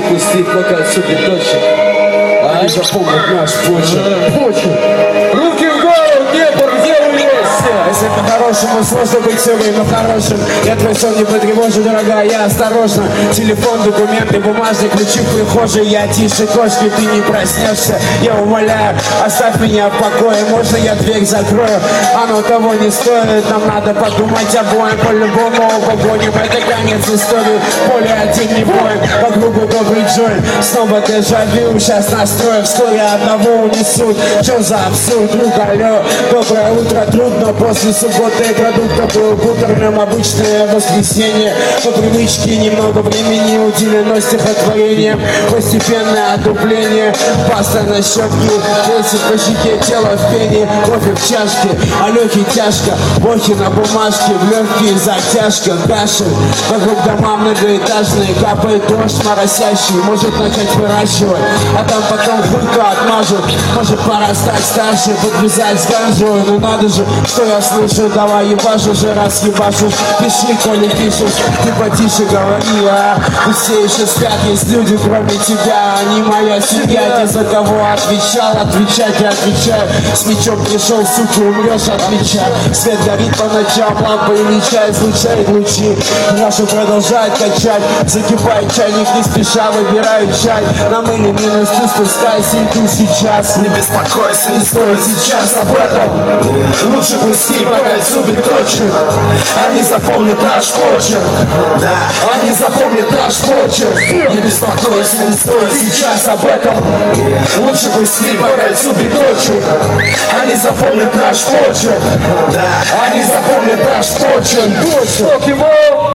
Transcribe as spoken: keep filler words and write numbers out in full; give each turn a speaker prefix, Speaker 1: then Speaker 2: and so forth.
Speaker 1: пустить, пока отсюда точек. Они запомнят наш почерк. Почерк. Руки в голову, небо, где вы есть?
Speaker 2: Если по-хорошему сложно быть все время хорошим. Я твой сон не потревожу, дорогая, я осторожно. Телефон, документы, бумажные ключи в прихожей. Я тише кошки, ты не проснешься. Я умоляю, оставь меня в покое. Можно я дверь закрою? Оно того не стоит. Нам надо подумать обоим. По-любому погоним. Это конец истории. Поле один не боем. По кругу добрый Джой. Снова дежавю. Сейчас настроим. Вскоре одного унесут. Что за абсурд, друг, алло. Доброе утро, трудно после субботы. Продуктов был бутерным. Обычное воскресенье. По привычке немного времени уделено стихотворением. Постепенное отупление. Паста на щетке. Весит по щеке, тело в пене. Кофе в чашке, а легкий тяжко. Блохи на бумажке, в легкие затяжка. Кашель, вокруг дома многоэтажные. Капает дождь моросящий. Может начать выращивать, а там потом хулька отмажут. Может пора стать старше, подвязать с ганжой. Ну надо же, что я слышу. Давай ебашь уже, раз ебашишь. Пиши, коли пишешь, ты потише говори, а. И все еще спят, есть люди кроме тебя. Они моя семья, те, за кого отвечал. Отвечать я отвечаю. С мечом пришел, сука, умрешь от меча. Свет горит по ночам, лампа или чай излучает лучи. Нашу продолжает качать. Закипает чайник, не спеша выбираю чай. Нам или минус ты спускайся, и ты сейчас.
Speaker 3: Не беспокойся, не стоит сейчас об этом. Лучше пусти, пока зубы точно. Они запомнят наш почерк. Да, они запомнят наш почерк. Не беспокойся, не стоит сейчас об этом. Лучше пусти, пока зубы точно. Они запомнят наш почерк. Да, они запомнят наш почерк.